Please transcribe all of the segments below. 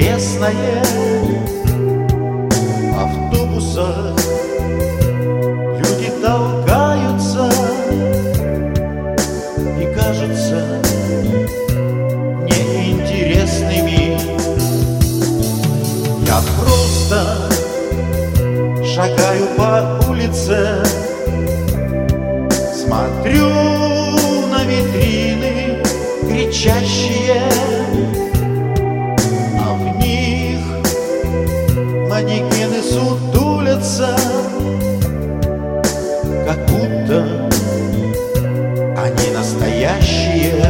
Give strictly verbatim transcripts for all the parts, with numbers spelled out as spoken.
неинтересное. В автобусах люди толкаются и кажутся неинтересными. Я просто шагаю по улице, смотрю на витрины кричащие, а в них манекены сутулятся, как будто они настоящие.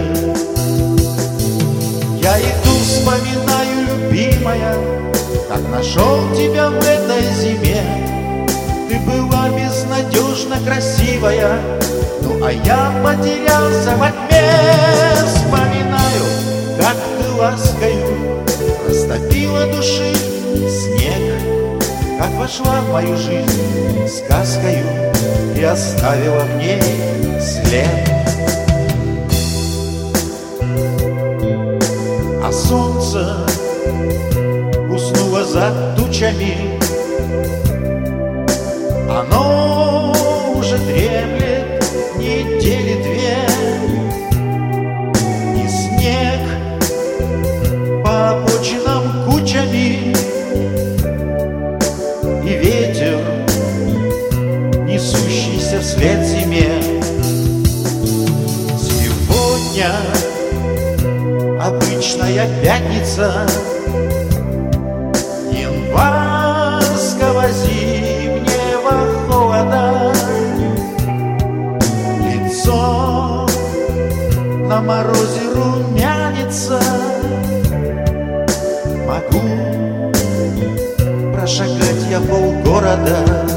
Я иду, вспоминаю, любимая, как нашел тебя в этой зиме. Ты была безнадежно красивая, ну а я потерялся во тьме. Вспоминаю, как ты ласкою растопила души снег, как вошла в мою жизнь сказкою и оставила в ней след. А солнце уснуло за тучами, оно уже дремлет недели две, и снег по обочинам кучами, и ветер, несущийся вслед зиме. Сегодня обычная пятница январского зимнего холода. Лицо на морозе румянится, могу прошагать я полгорода.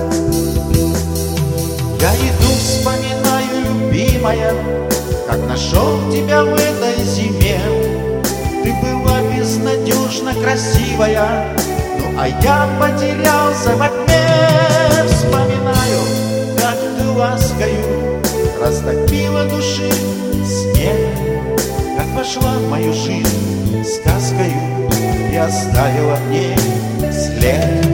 Я иду, вспоминаю, любимая, как нашел тебя в этой зиме. Ты была безнадежно красивая, ну а я потерялся во тьме. Вспоминаю, как ты ласкою растопила души снег, как вошла в мою жизнь сказкою и оставила в ней след.